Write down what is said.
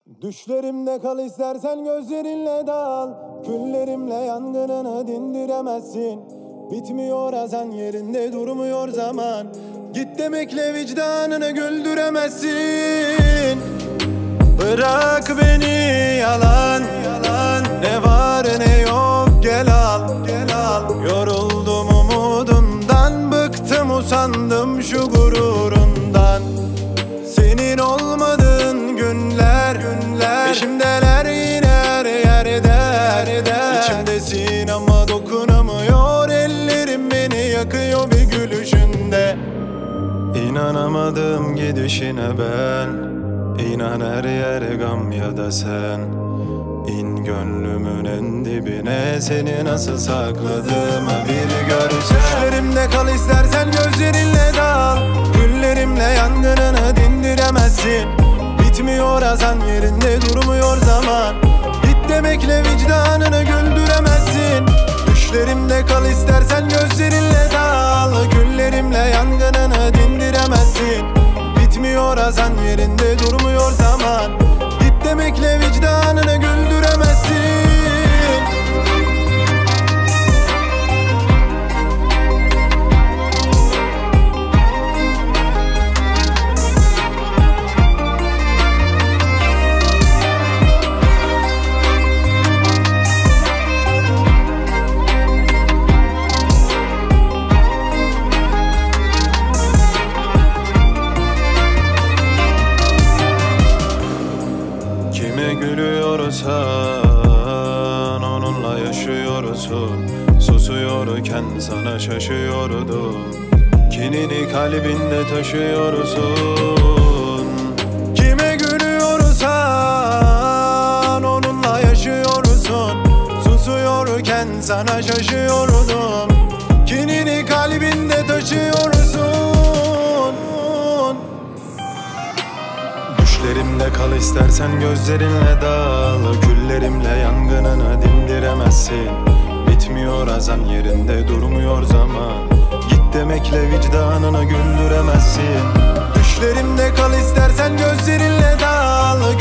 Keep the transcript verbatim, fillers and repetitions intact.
Düşlerimde kal, istersen gözlerinle dal. Küllerimle yangınını dindiremezsin. Bitmiyor azan, yerinde durmuyor zaman. Git demekle vicdanını güldüremezsin. Bırak beni yalan, yalan. Ne var ne yok gel al, gel al. Yoruldum umudundan, bıktım usandım şu gururundan. Senin olmadığın günler, günler peşimdeler yine her yerde, yerde. İçimdesin ama dokunamıyor ellerim, beni yakıyor bir gülüşünde. İnanamadım gidişine ben. İnan her yer gam ya da sen. İn gönlümün en dibine, seni nasıl sakladığımı bir görsen. Düşlerimde kal, istersen gözlerinle dal. Güllerimle yangınını dindiremezsin. Bitmiyor azan, yerinde durmuyor zaman. Git demekle vicdanını güldüremezsin. Düşlerimde kal, istersen gözlerinle dal. Güllerimle yangınını dindiremezsin. Bitmiyor azan, yerinde durmuyor zaman. Git demekle vicdanını güldüremezsin. Kime gülüyorsan onunla yaşıyorsun. Susuyorken sana şaşıyordum. Kinini kalbinde taşıyorsun. Kime gülüyorsan onunla yaşıyorsun. Susuyorken sana şaşıyordum. Kinini kalbinde taşıyorsun. Düşlerimde kal, istersen gözlerinle dal. Güllerimle yangınını dindiremezsin. Bitmiyor azan, yerinde durmuyor zaman. Git demekle vicdanını güldüremezsin. Düşlerimde kal, istersen gözlerinle dal.